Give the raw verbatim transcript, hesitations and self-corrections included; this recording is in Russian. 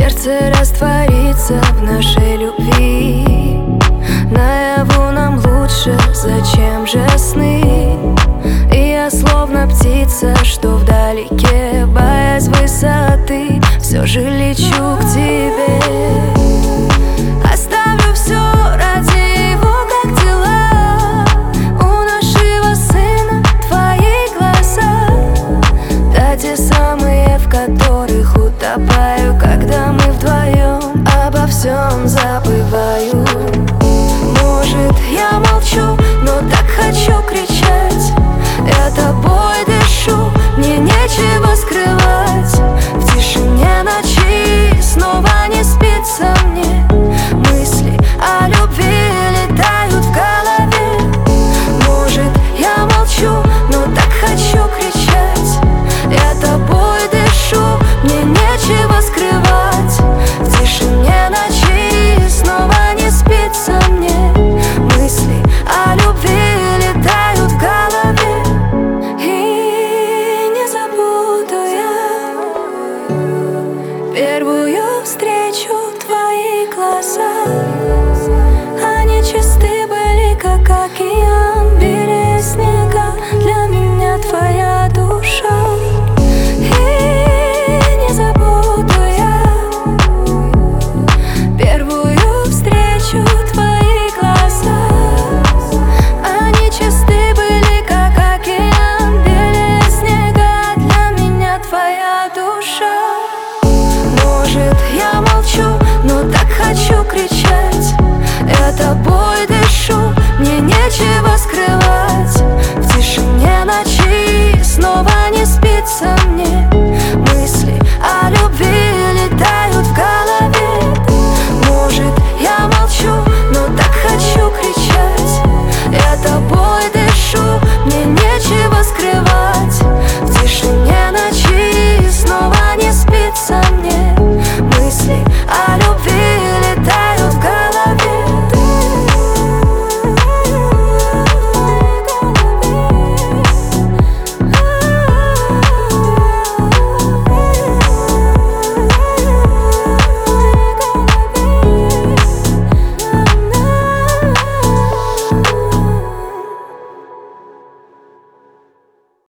Сердце растворится в нашей любви. Наяву нам лучше, зачем же сны? И я словно птица, что вдалеке, боясь высоты, все же лечу к тебе. Оставлю все ради его, как дела. У нашего сына твои глаза, да, те самые, в которых утопаю, когда мы вдвоем обо всем забываю. Может, я молчу, но так хочу кричать. Я тобой дышу, мне нечего скрывать. В тишине ночи снова не спится мне. Мысли о любви летают в голове. Может, я молчу, но так хочу кричать. Я тобой дышу, мне нечего скрывать. В тишине ночи снова не спится мне. Мысли о любви летают в голове. И не забуду я первую встречу, твои глаза. Они чисты были, как океан, белее снега. Для меня твоя душа. И не забуду я первую встречу, твои глаза. Они чисты были, как океан, белее снега. Для меня твоя душа. Может, я молчу, но так хочу кричать. Я тобой дышу, мне нечего скрывать.